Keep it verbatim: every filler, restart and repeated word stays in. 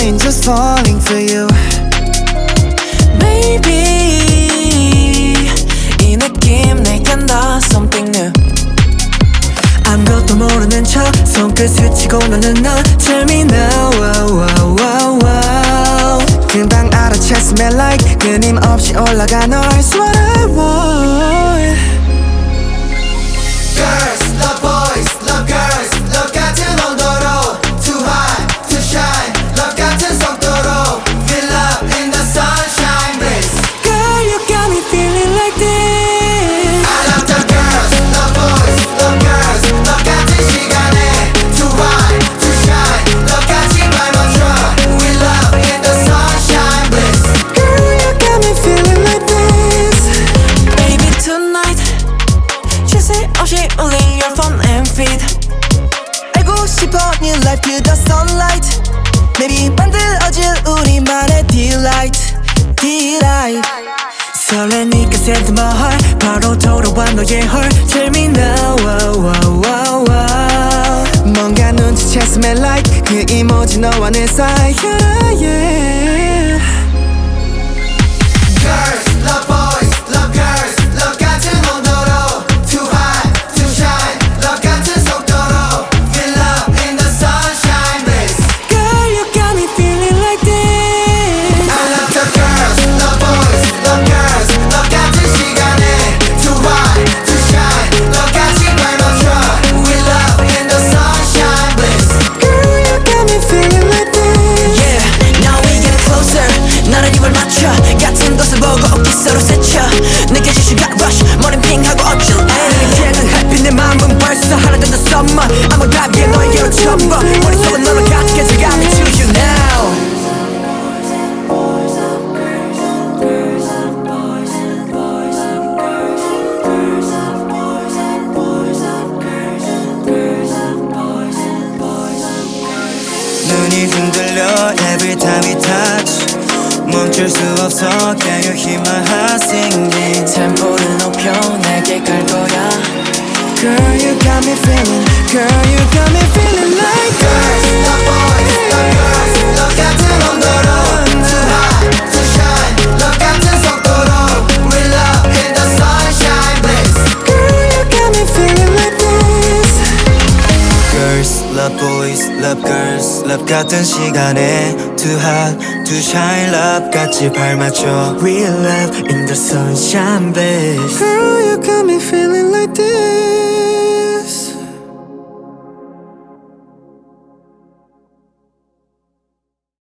been just falling for you. Baby 이 느낌 내 간다 something new. 아무것도 모르는 척 손끝 스치고 너는 너 Tell me now wow, wow, wow, wow. 금방 알아챘으면 like 끊임없이 올라가 널 It's what I want. Girls love boys, love girls, love 같은 온도로 Too hot, too shine, love 같은 속도로 Feel love in the sunshine bliss. Girl you got me feeling like this. I love the girls, love boys, love girls, love 같은 시간에 Too hot, too shine, love 같이 밟아줘 We love in the sunshine bliss. Girl you got me feeling like this. Baby tonight 쉴새 없이 울린 your phone and feed. 알고 싶어 new life to the sunlight. Maybe 만들어질 우리만의 delight, delight. 설레니까 send my heart 바로 돌아와 너의 heart. Tell me now wow, wow, wow, wow. 뭔가 눈치챘으면 like 그 이모지 너와 내 사이 yeah, yeah. Girls love boys, love girls, love 같은 온도로 Too hot, too shine, love 같은 속도로 Feel love in the sunshine bliss. Girl you got me feeling like this. I love the girls, love boys, love girls, love 같은 시간에 Too hot, too shine, love 같이 밟아줘 We love in the sunshine bliss. Girl you got me feeling like this. Yeah, now we get closer. 나는 입을 맞춰 같은 것을 보고 어깨 서로 스쳐 느껴질 시간 rush 머린 핑하고 어쩔래. 걔는 햇빛 내 맘은 벌써 하나 된다 summer. 아무 답이야 너에게로 첨벙 머릿속은 너로 가득해져 got me to you now. 눈이 흔들려 every time we touch. 멈출 수 없어 Can you hear my heart singing. 템포를 높여 내게 갈 거야. Girl you got me feeling. Girl you got me feeling like Girls this. love boys, love girls, love 같은 온도로 Too hot, too shine, love 같은 속도로 We love in the sunshine bliss. Girl you got me feeling like this. Girls love boys, love girls, love 같은 시간에 Too hot, too shine, love 같이 발맞춰 Real love in the sunshine bliss. Girl you got me feeling like this.